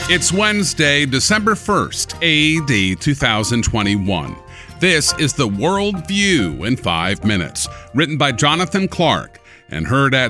It's Wednesday, December 1st, AD 2021. This is the World View in 5 minutes, written by Jonathan Clark and heard at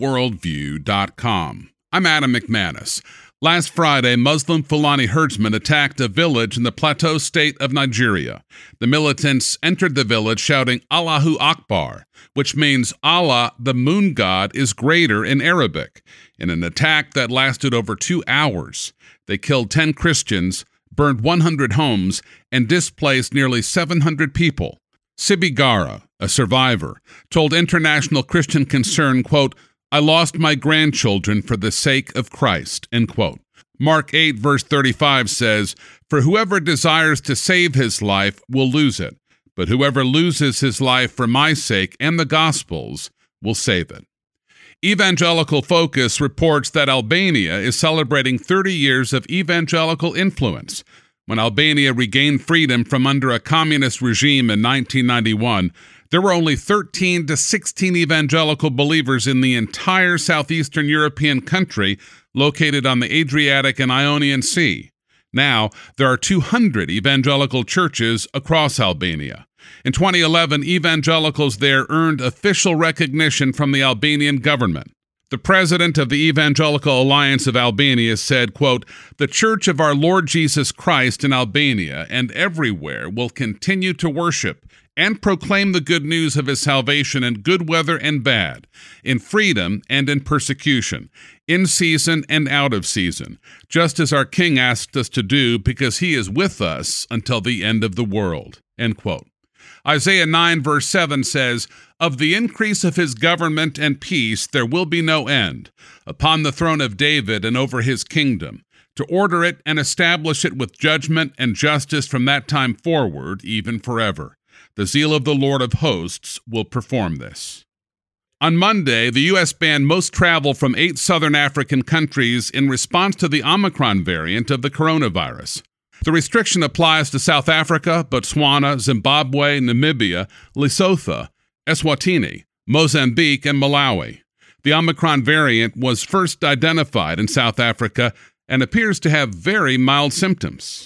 theworldview.com. I'm Adam McManus. Last Friday, Muslim Fulani herdsmen attacked a village in the Plateau state of Nigeria. The militants entered the village shouting Allahu Akbar, which means Allah, the moon god, is greater in Arabic, in an attack that lasted over 2 hours. They killed 10 Christians, burned 100 homes, and displaced nearly 700 people. Sibigara, a survivor, told International Christian Concern, quote, "I lost my grandchildren for the sake of Christ," end quote. Mark 8, verse 35 says, "For whoever desires to save his life will lose it, but whoever loses his life for my sake and the gospel's will save it." Evangelical Focus reports that Albania is celebrating 30 years of evangelical influence. When Albania regained freedom from under a communist regime in 1991, there were only 13 to 16 evangelical believers in the entire southeastern European country located on the Adriatic and Ionian Sea. Now, there are 200 evangelical churches across Albania. In 2011, evangelicals there earned official recognition from the Albanian government. The president of the Evangelical Alliance of Albania said, quote, "The Church of our Lord Jesus Christ in Albania and everywhere will continue to worship and proclaim the good news of his salvation in good weather and bad, in freedom and in persecution, in season and out of season, just as our King asked us to do, because he is with us until the end of the world," end quote. Isaiah 9, verse 7 says, "Of the increase of his government and peace there will be no end, upon the throne of David and over his kingdom, to order it and establish it with judgment and justice from that time forward, even forever. The zeal of the Lord of hosts will perform this." On Monday, the U.S. banned most travel from 8 southern African countries in response to the Omicron variant of the coronavirus. The restriction applies to South Africa, Botswana, Zimbabwe, Namibia, Lesotho, Eswatini, Mozambique, and Malawi. The Omicron variant was first identified in South Africa and appears to have very mild symptoms.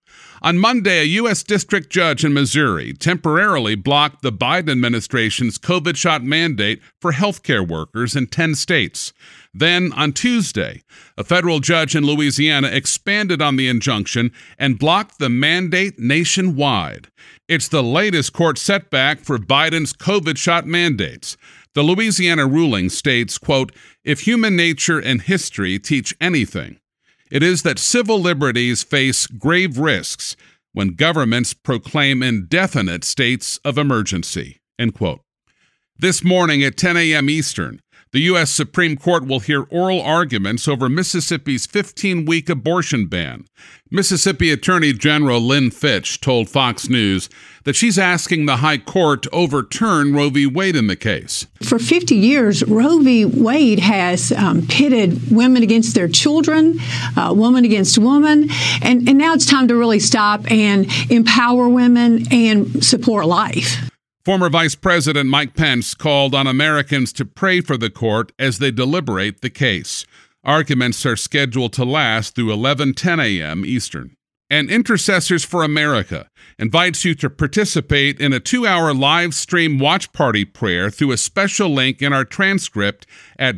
On Monday, a U.S. district judge in Missouri temporarily blocked the Biden administration's COVID shot mandate for healthcare workers in 10 states. Then, on Tuesday, a federal judge in Louisiana expanded on the injunction and blocked the mandate nationwide. It's the latest court setback for Biden's COVID shot mandates. The Louisiana ruling states, quote, "If human nature and history teach anything, it is that civil liberties face grave risks when governments proclaim indefinite states of emergency," end quote. This morning at 10 a.m. Eastern, the U.S. Supreme Court will hear oral arguments over Mississippi's 15-week abortion ban. Mississippi Attorney General Lynn Fitch told Fox News that she's asking the High Court to overturn Roe v. Wade in the case. For 50 years, Roe v. Wade has pitted women against their children, woman against woman, and now it's time to really stop and empower women and support life. Former Vice President Mike Pence called on Americans to pray for the court as they deliberate the case. Arguments are scheduled to last through 11:10 a.m. Eastern. And Intercessors for America invites you to participate in a 2-hour live stream watch party prayer through a special link in our transcript at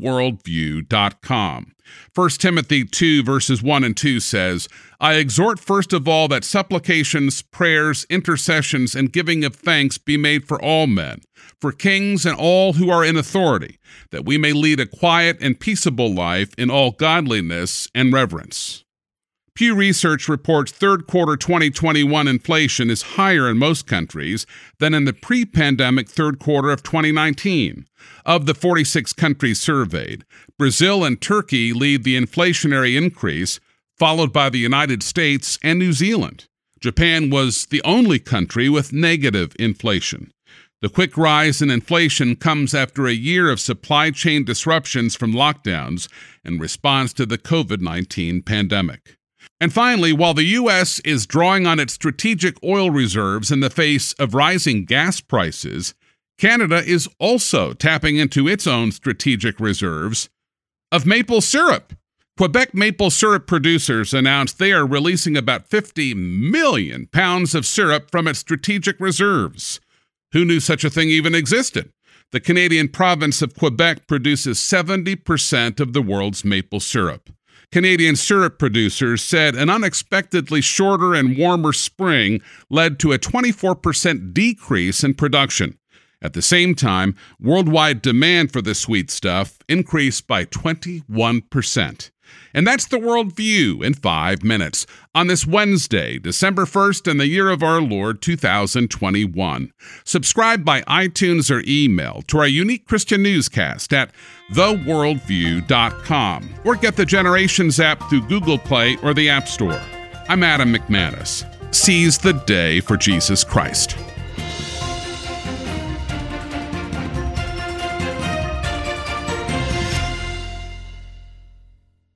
theworldview.com. 1 Timothy 2, verses 1 and 2 says, "I exhort first of all that supplications, prayers, intercessions, and giving of thanks be made for all men, for kings and all who are in authority, that we may lead a quiet and peaceable life in all godliness and reverence." Pew Research reports third quarter 2021 inflation is higher in most countries than in the pre-pandemic third quarter of 2019. Of the 46 countries surveyed, Brazil and Turkey lead the inflationary increase, followed by the United States and New Zealand. Japan was the only country with negative inflation. The quick rise in inflation comes after a year of supply chain disruptions from lockdowns in response to the COVID-19 pandemic. And finally, while the U.S. is drawing on its strategic oil reserves in the face of rising gas prices, Canada is also tapping into its own strategic reserves of maple syrup. Quebec maple syrup producers announced they are releasing about 50 million pounds of syrup from its strategic reserves. Who knew such a thing even existed? The Canadian province of Quebec produces 70% of the world's maple syrup. Canadian syrup producers said an unexpectedly shorter and warmer spring led to a 24% decrease in production. At the same time, worldwide demand for the sweet stuff increased by 21%. And that's the World View in 5 minutes on this Wednesday, December 1st, in the year of our Lord 2021. Subscribe by iTunes or email to our unique Christian newscast at theworldview.com or get the Generations app through Google Play or the App Store. I'm Adam McManus. Seize the day for Jesus Christ.